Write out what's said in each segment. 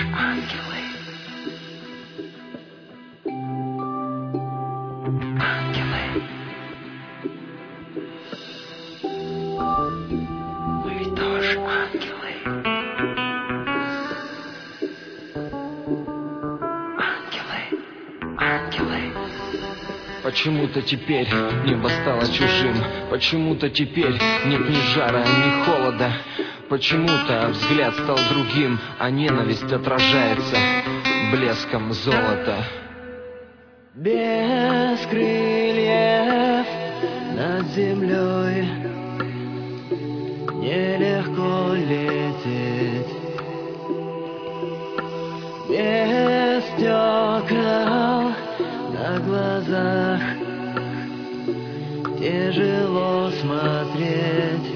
тоже ангелы. Ангелы. Мы ведь тоже ангелы. Ангелы. Ангелы. Почему-то теперь небо стало чужим, почему-то теперь нет ни жара, ни холода. Почему-то взгляд стал другим, а ненависть отражается блеском золота. Без крыльев над землей нелегко лететь. Без стекол на глазах тяжело смотреть.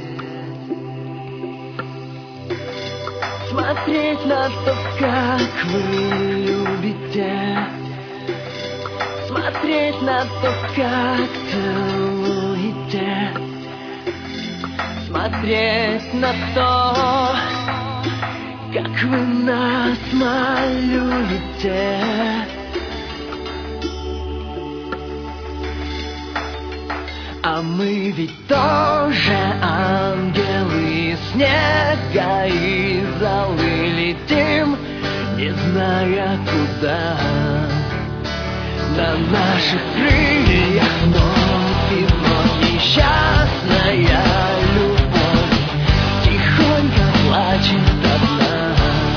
Смотреть на то, как вы любите. Смотреть на то, как целуете. Смотреть на то, как вы нас малюете. А мы ведь тоже ангелы из снега и золы летим, не зная куда. На наших крыльях вновь и вновь несчастная любовь тихонько плачет одна.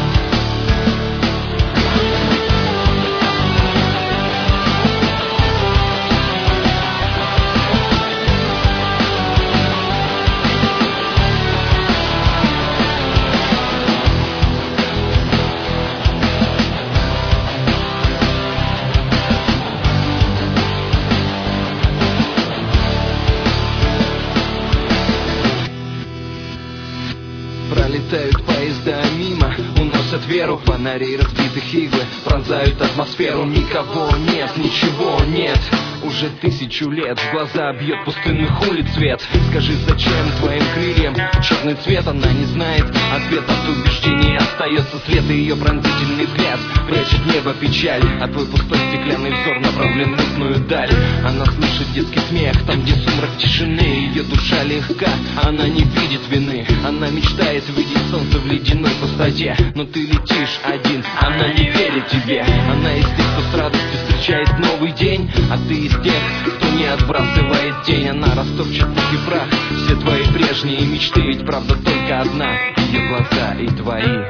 Пролетают поезда мимо, уносят веру. Фонари разбитых иглы пронзают атмосферу. Никого нет, ничего нет. Уже 1000 лет в глаза бьет пустынных улиц свет. Скажи, зачем твоим крыльям черный цвет? Она не знает ответа, от убеждений остается след. И ее пронзительный взгляд прячет небо печаль, а твой пустой стеклянный взор направлен в мутную даль. Она слышит детский смех, там где сумрак тишины. Ее душа легка, она не видит вины. Она мечтает видеть солнце в ледяной пустоте, но ты летишь один, она не верит тебе. Она из тех, кто с радостью встречает новый день, а ты из тех, кто не отбрасывает тень. Она растопчет пух и прах все твои прежние мечты, ведь правда только одна, ее глаза и твои.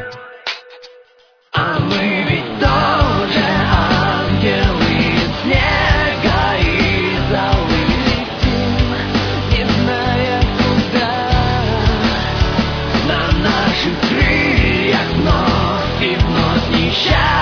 А мы ведь тоже ангелы из снега и золы летим, не зная куда. На наших крыльях вновь и вновь несчастье